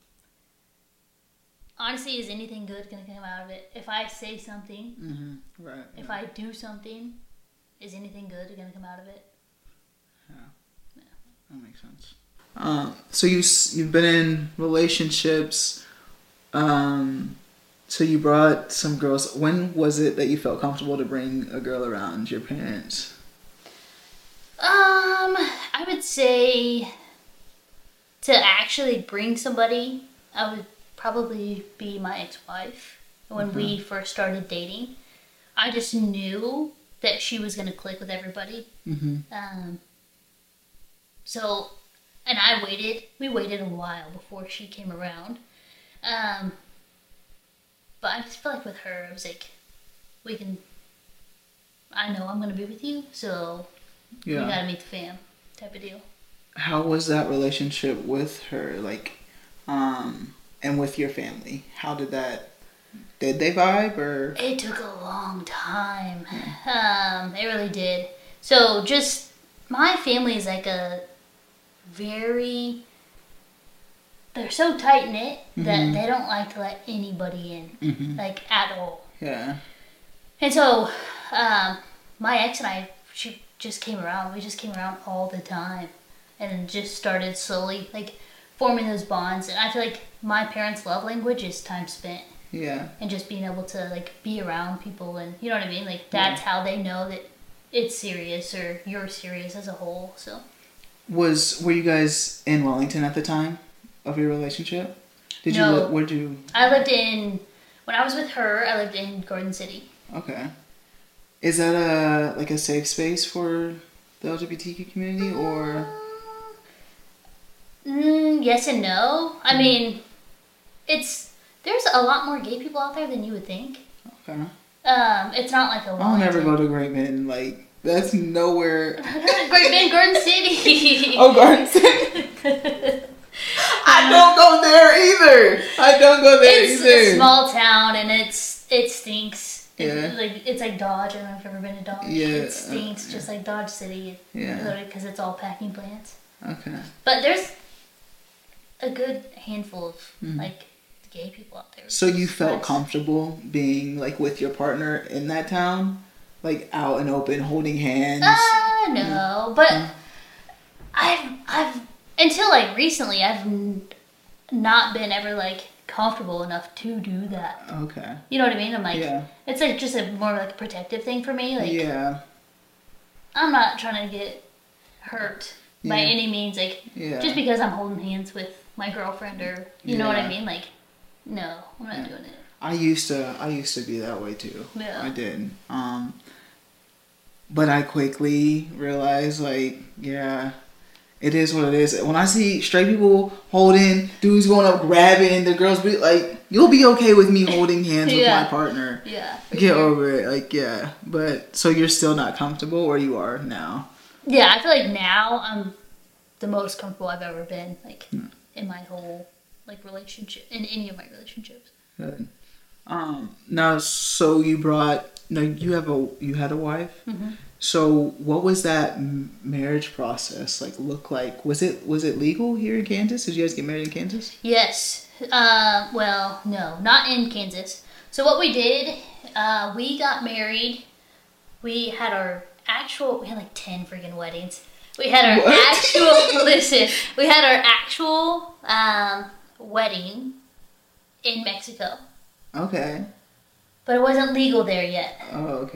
honestly, is anything good going to come out of it? If I say something, mm-hmm. Right. if yeah. I do something, is anything good going to come out of it? Yeah. Yeah. That makes sense. Um, so you s- you've been in relationships. Um, so you brought some girls. When was it that you felt comfortable to bring a girl around your parents? Um, I would say to actually bring somebody, I would probably be my ex-wife when Mm-hmm. we first started dating. I just knew that she was going to click with everybody. Mm-hmm. Um, so, and I waited, we waited a while before she came around. Um, but I just feel like with her, I was like, we can, I know I'm going to be with you, so Yeah. we got to meet the fam type of deal. How was that relationship with her, like, um, and with your family? How did that? Did they vibe or? It took a long time. Um, it really did. So just my family is like a very. They're so tight knit that Mhm. they don't like to let anybody in, Mhm. like at all. Yeah. And so, um, my ex and I, she just came around. We just came around all the time, and just started slowly like forming those bonds. And I feel like my parents' love language is time spent. Yeah. And just being able to like be around people, and you know what I mean, like that's how they know that it's serious or you're serious as a whole. So Was were you guys in Wellington at the time of your relationship? Did you No. li- where did you? I lived in when I was with her. I lived in Garden City. Okay. Is that a like a safe space for the L G B T Q community or? Mm, yes and no. I mean, it's there's a lot more gay people out there than you would think. Okay. Um, it's not like a. I'll never go to Great Bend. Like that's nowhere. Great Bend, Garden City. Oh, Garden City. I don't go there either. I don't go there It's either. a small town and it's it stinks. It's Yeah. like it's like Dodge. I don't know if you've ever been to Dodge. Yeah, It stinks uh, yeah. just like Dodge City. Yeah. Because it's all packing plants. Okay. But there's a good handful of Mhm. like gay people out there. So you felt But- comfortable being like with your partner in that town, like out and open, holding hands. Uh, no, but Mm. I've I've until like recently I've n- not been ever like comfortable enough to do that. Okay. You know what I mean? I'm like Yeah. it's like just a more like a protective thing for me. Like Yeah. I'm not trying to get hurt by Yeah. any means. Like Yeah. just because I'm holding hands with my girlfriend or you know what I Yeah. mean? Like no, I'm not Yeah. doing it. I used to. I used to be that way too. Yeah. I did. Um. But I quickly realized, like, yeah, it is what it is. When I see straight people holding, dudes going up grabbing, the girls be like, you'll be okay with me holding hands with Yeah. my partner. Yeah. for Get sure. over it. Like, yeah. But, so you're still not comfortable, or you are now? Yeah, I feel like now I'm the most comfortable I've ever been, like Hmm. in my whole like relationship, in any of my relationships. Good. Um, now, so you brought, no, you have a, you had a wife? Mhm. So what was that m- marriage process like look like? Was it, was it legal here in Kansas? Did you guys get married in Kansas? Yes. Uh, well, no, not in Kansas. So what we did, uh, we got married. We had our actual. We had like ten freaking weddings. We had our What? actual. Listen, we had our actual um, wedding in Mexico, Okay. but it wasn't legal there yet. Oh, okay.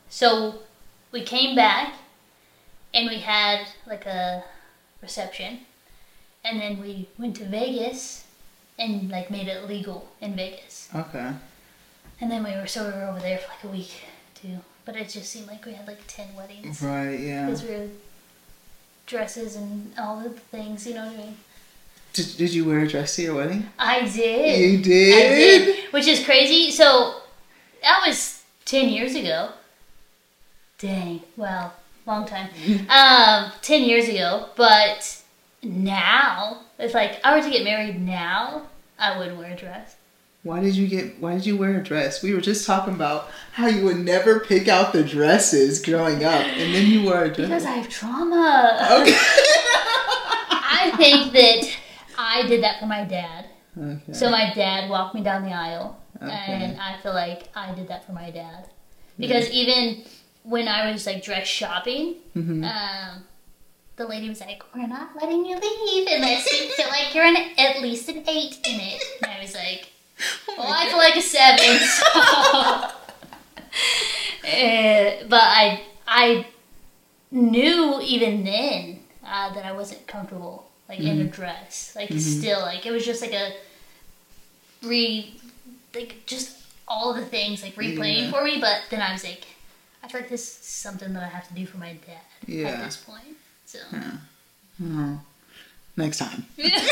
So we came back and we had like a reception, and then we went to Vegas and like made it legal in Vegas. Okay. And then we were so we were over there for like a week too. But it just seemed like we had like ten weddings. Right, yeah. Because we were dresses and all the things, you know what I mean? Did, did you wear a dress to your wedding? I did. You did? I did. Which is crazy. So that was ten years ago. Dang. Wow. Long time. um, ten years ago. But now, if like I were to get married now, I wouldn't wear a dress. Why did you get? Why did you wear a dress? We were just talking about how you would never pick out the dresses growing up, and then you wore a dress. Because I have trauma. Okay. I think that I did that for my dad. Okay. So my dad walked me down the aisle, Okay. and I feel like I did that for my dad. Because yeah. even when I was like dress shopping, mm-hmm. um, the lady was like, "We're not letting you leave unless you feel like you're an, at least an eight in it." And I was like, well, I feel like a seven, so. uh, but I I knew even then uh, that I wasn't comfortable like mm-hmm. in a dress. Like mm-hmm. still, like it was just like a re like just all the things like replaying yeah. for me. But then I was like, I feel like this is something that I have to do for my dad yeah. at this point. So yeah. Oh. Next time.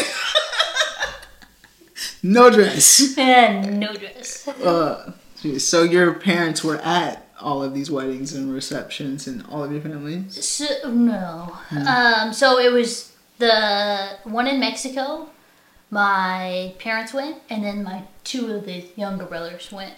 No dress. And no dress. uh, so your parents were at all of these weddings and receptions and all of your families? So, no. Hmm. Um, so it was the one in Mexico. My parents went, and then my two of the younger brothers went.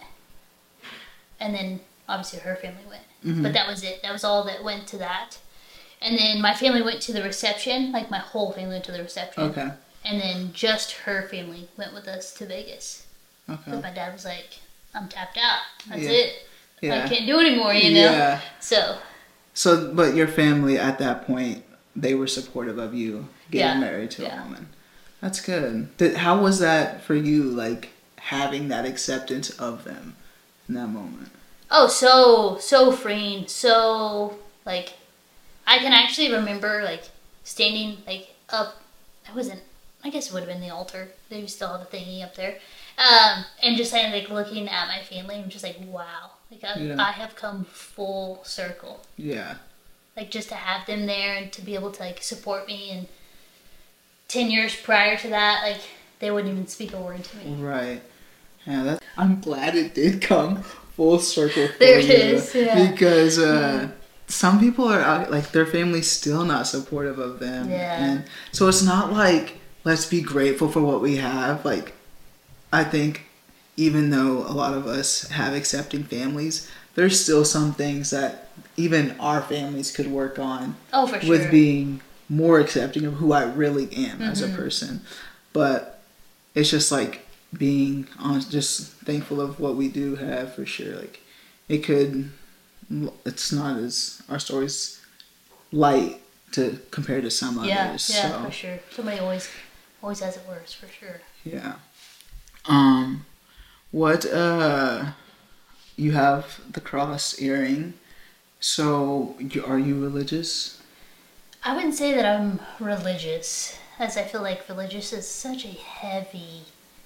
And then obviously her family went. Mm-hmm. But that was it. That was all that went to that. And then my family went to the reception. Like my whole family went to the reception. Okay. And then just her family went with us to Vegas. Okay. Because my dad was like, I'm tapped out. That's yeah. it. Yeah. I can't do anymore, you know? Yeah. So. So, but your family at that point, they were supportive of you getting yeah. married to yeah. a woman. That's good. Did, how was that for you, like, having that acceptance of them in that moment? Oh, so, so freeing. So, like, I can actually remember, like, standing, like, up. I wasn't. I guess it would have been the altar. They still have the thingy up there. Um, and just kind of like looking at my family and just like, wow. Like I, yeah. I have come full circle. Yeah. Like just to have them there and to be able to like support me. And ten years prior to that, like they wouldn't even speak a word to me. Right. Yeah, that's, I'm glad it did come full circle for there you. There it is, yeah. Because uh, mm. some people are out, like their family's still not supportive of them. Yeah. And so it's not like, let's be grateful for what we have. Like, I think even though a lot of us have accepting families, there's still some things that even our families could work on. Oh, for sure. With being more accepting of who I really am mm-hmm. as a person. But it's just like being on, just thankful of what we do have for sure. Like, it could, it's not as, our story's light to compare to some yeah, others. Yeah, so. for sure. Somebody always always has it worse, for sure. Yeah. Um, what, uh, you have the cross earring. So, you, are you religious? I wouldn't say that I'm religious, as I feel like religious is such a heavy,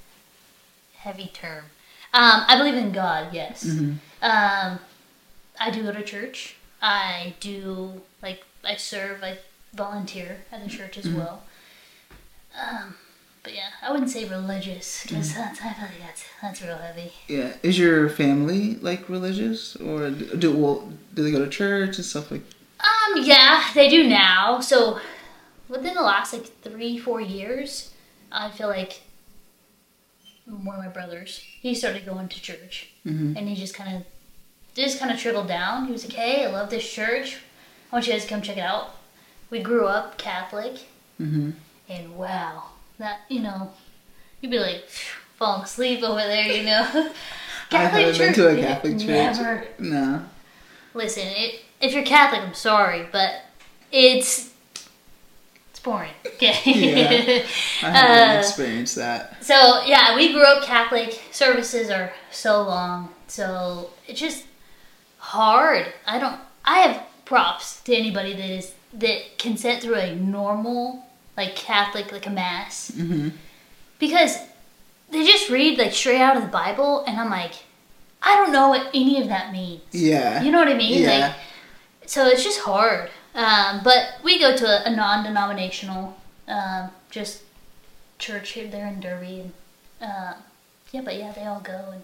heavy term. Um, I believe in God, yes. Mm-hmm. Um, I do go to church. I do, like, I serve, I volunteer at the church as mm-hmm. well. Um, but yeah, I wouldn't say religious because mm. that's, I feel like that's that's real heavy. Yeah, is your family like religious, or do well, do they go to church and stuff like? Um, yeah, they do now. So within the last like three, four years, I feel like one of my brothers he started going to church, mm-hmm. and he just kind of just kind of trickled down. He was like, "Hey, I love this church. I want you guys to come check it out." We grew up Catholic, mm-hmm. and wow. That, you know, you'd be like falling asleep over there, you know. I haven't been to a Catholic church. Never. No. Listen, it, if you're Catholic, I'm sorry, but it's it's boring. Okay. Yeah, I haven't uh, experienced that. So yeah, we grew up Catholic. Services are so long, so it's just hard. I don't. I have props to anybody that is that can sit through a normal like Catholic like a mass Mm-hmm. because they just read like straight out of the Bible, and I'm like, I don't know what any of that means. Yeah. You know what I mean? Yeah. Like, so it's just hard. Um, but we go to a, a non-denominational, um, just church here there in Derby, and uh, yeah, but yeah, they all go. And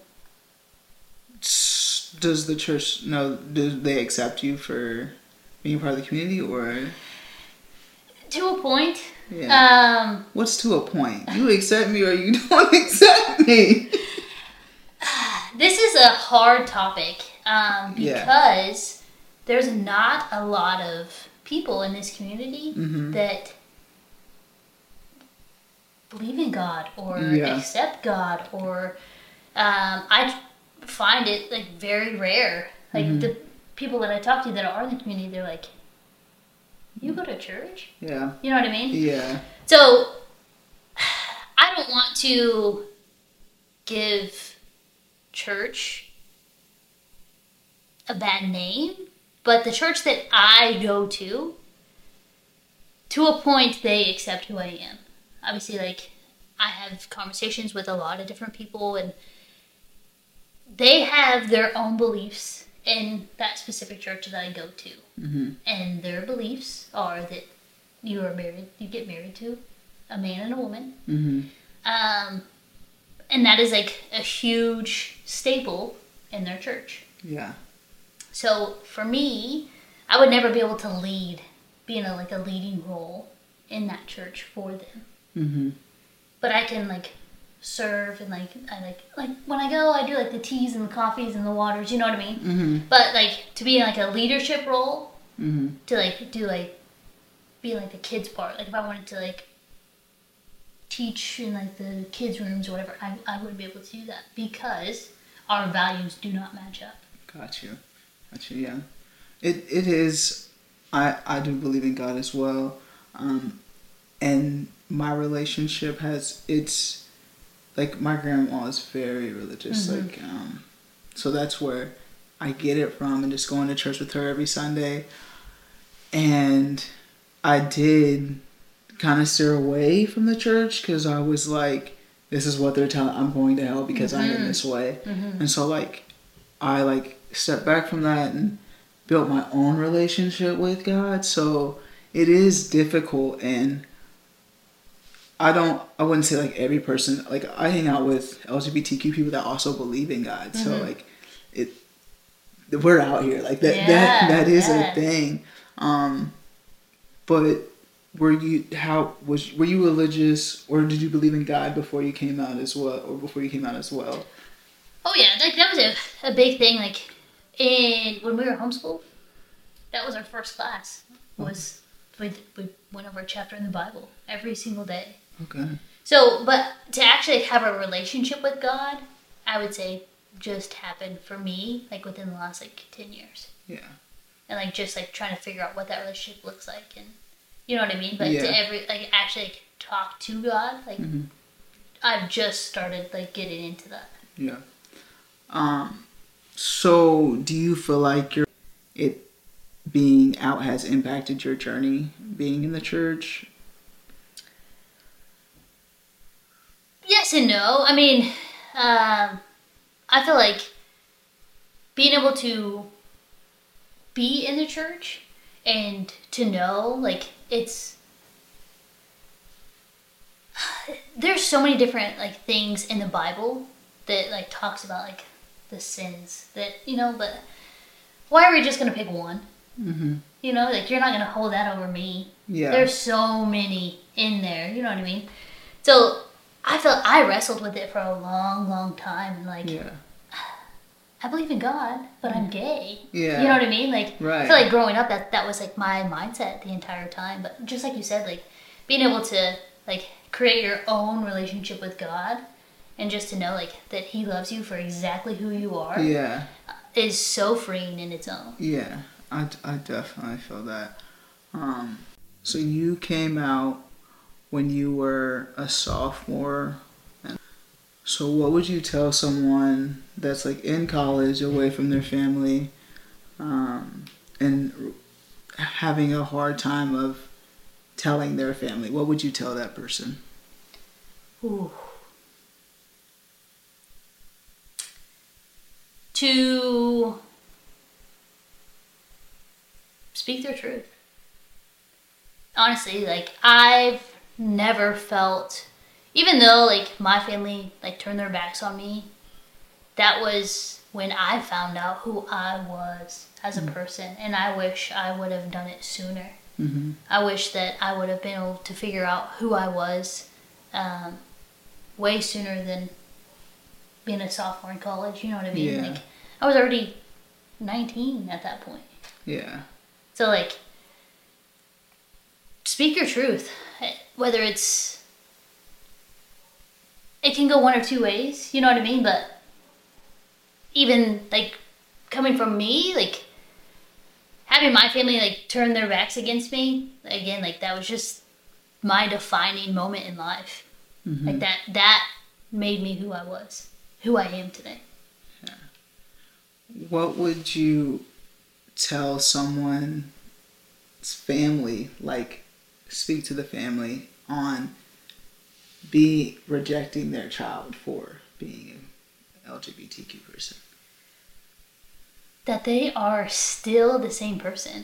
Does the church know? Do they accept you for being part of the community, or? to a point. Yeah. Um, What's to a point? You accept me or you don't accept me. this is a hard topic um, Yeah. because there's not a lot of people in this community Mm-hmm. that believe in God or Yeah. accept God, or um, I find it like very rare. Like Mhm. the people that I talk to that are in the community, they're like, "You go to church?" Yeah. You know what I mean? Yeah. So I don't want to give church a bad name, but the church that I go to, to a point, they accept who I am. Obviously, like, I have conversations with a lot of different people, and they have their own beliefs in that specific church that I go to. Mm-hmm. And their beliefs are that you are married, you get married to a man and a woman. Mm-hmm. Um, and that is like a huge staple in their church. Yeah. So for me, I would never be able to lead, be in a, like a leading role in that church for them. Mm-hmm. But I can like serve and like I like like when I go, I do like the teas and the coffees and the waters. You know what I mean? Mm-hmm. But like to be in like a leadership role, Mm-hmm. to like do like be like the kids part. Like if I wanted to like teach in like the kids rooms or whatever, I I wouldn't be able to do that because our values do not match up. Got you. Got you. Yeah. It it is. I I do believe in God as well, um, and my relationship has it's like my grandma is very religious. Mhm. Like um, so that's where I get it from, and just going to church with her every Sunday. And I did kind of steer away from the church because I was like, this is what they're telling. I'm going to hell because I'm in Mhm. this way. Mm-hmm. And so like I like stepped back from that and built my own relationship with God. So it is difficult, and I don't I wouldn't say like every person, like I hang out with L G B T Q people that also believe in God. So Mhm. like it we're out here. Like that Yeah, that that is yeah. a thing. Um but were you how was were you religious, or did you believe in God before you came out as well, or before you came out as well? Oh yeah, like that was a, a big thing. Like in when we were homeschooled, that was our first class. Was we we went over a chapter in the Bible every single day. Okay. So, but to actually have a relationship with God, I would say just happened for me like within the last like ten years. Yeah. And like just like trying to figure out what that relationship looks like, and you know what I mean. But Yeah. to every like actually like, talk to God, like Mhm. I've just started like getting into that. Yeah. Um so do you feel like your it being out has impacted your journey being in the church? Yes and no. I mean, um, I feel like being able to be in the church and to know, like, it's there's so many different like things in the Bible that like talks about like the sins that you know, but why are we just gonna pick one? Mm-hmm. You know, like you're not gonna hold that over me. Yeah. There's so many in there. You know what I mean? So I felt I wrestled with it for a long, long time, and like Yeah. I believe in God, but I'm gay. Yeah. You know what I mean? Like Right. I feel like growing up, that that was like my mindset the entire time. But just like you said, like being able to like create your own relationship with God, and just to know like that He loves you for exactly who you are, Yeah. is so freeing in its own. Yeah. I, I definitely feel that. Um, so you came out when you were a sophomore. So what would you tell someone that's like in college, away from their family, um, and having a hard time of telling their family, what would you tell that person? Ooh. To speak their truth. Honestly, like, I've never felt, even though like my family like turned their backs on me, that was when I found out who I was as a person, and I wish I would have done it sooner. Mm-hmm. I wish that I would have been able to figure out who I was um, way sooner than being a sophomore in college. You know what I mean? Yeah. Like, I was already nineteen at that point. Yeah. So like, speak your truth. Whether it's, it can go one or two ways. You know what I mean? But even like coming from me, like having my family like turn their backs against me, again, like that was just my defining moment in life. Mm-hmm. Like that that made me who I was, who I am today. Yeah. What would you tell someone's family, like speak to the family on be rejecting their child for being an L G B T Q person? That they are still the same person.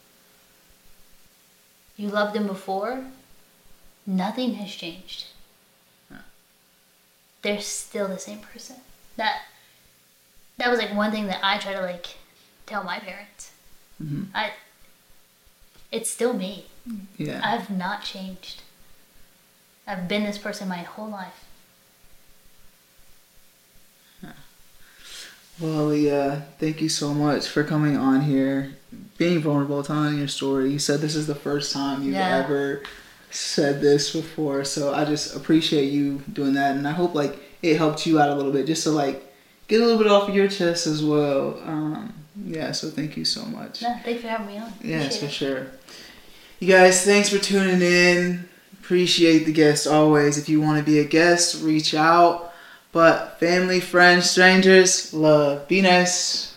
You loved them before, nothing has changed. Huh. They're still the same person. That that was like one thing that I try to like tell my parents. Mm-hmm. I it's still me. Yeah. I've not changed. I've been this person my whole life. Well, yeah, thank you so much for coming on here, being vulnerable, telling your story. You said this is the first time you've yeah. ever said this before, so I just appreciate you doing that, and I hope like it helped you out a little bit, just to like get a little bit off of your chest as well. Um, yeah, so thank you so much. No, thanks for having me on. Yes, for sure. You guys, thanks for tuning in. Appreciate the guests always. If you want to be a guest, reach out. But family, friends, strangers, love. Be nice.